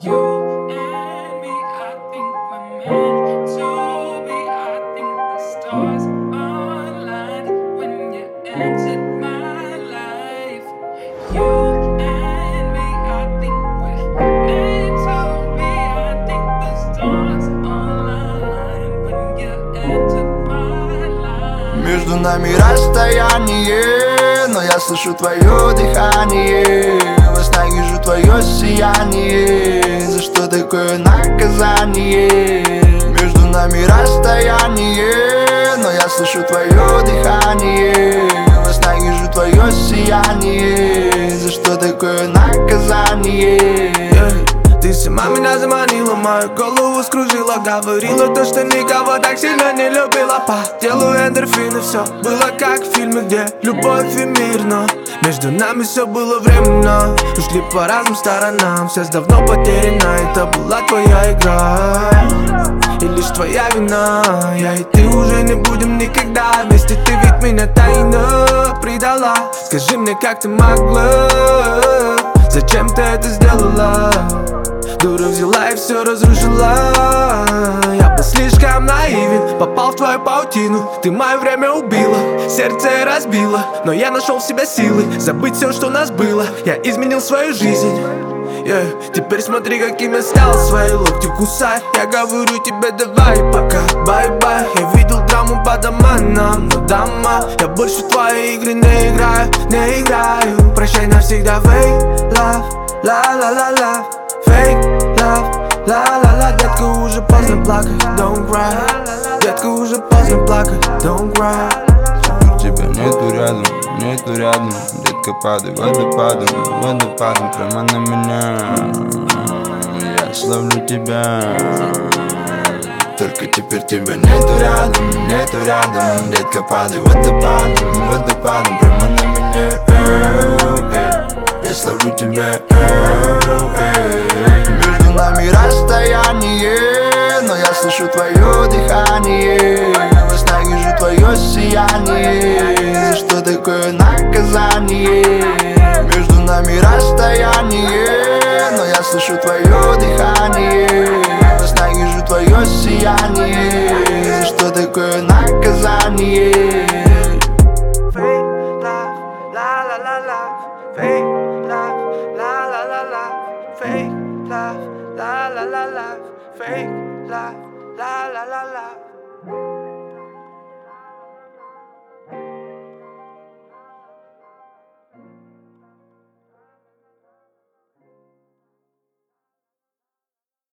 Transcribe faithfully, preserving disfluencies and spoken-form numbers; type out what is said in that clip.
You and me, I think we're meant to be. I think the stars aligned when you entered my life. You and me, I think we're meant to be. I think the stars aligned when you entered my life. Между нами расстояние, но я слышу твое дыхание. Во снах вижу твое сияние. За что такое наказание? Между нами расстояние, но я слышу твое дыхание. Во снах вижу твое сияние. За что такое наказание? Ты сама меня заманила, мою голову скружила. Говорила то, что никого так сильно не любила. По телу эндорфины, все было как в фильме, где любовь и мир. Но между нами все было временно. Ушли по разным сторонам, связь давно потеряна. Это была твоя игра и лишь твоя вина. Я и ты уже не будем никогда вместе. Ты ведь меня тайно предала. Скажи мне, как ты могла? Зачем ты это сделала? Дура взяла и все разрушила. Я был слишком наивен, попал в твою паутину. Ты мое время убила, сердце разбила. Но я нашел в себе силы забыть все, что у нас было. Я изменил свою жизнь, yeah. Теперь смотри, каким я стал. Свои локти кусай. Я говорю тебе давай пока, бай-бай. Я видел драму по домам, но дома я больше в твои игры не играю, не играю. Прощай навсегда, fake love, la-la-la-la. Fake love, la-la-la. Детка, уже поздно плакать, don't cry. Детка, уже поздно плакать, don't cry. Тебя нету рядом, нету рядом. Детка, падай водопадом, водопадом прямо на меня. Я словлю тебя. Только теперь тебя нету рядом, нету рядом. Детка, падай водопадом, водопадом прямо на меня. Я словлю тебя. Между нами расстояние, но я слышу твое дыхание. Во снах вижу твое сияние. За что такое наказание? Между нами расстояние, но я слышу твое дыхание. Во снах вижу твое сияние. За что такое наказание? Fake love, la-la-la-la. Fake love, la-la-la-la. Fake love, la-la-la-la. Fake love, la-la-la-la.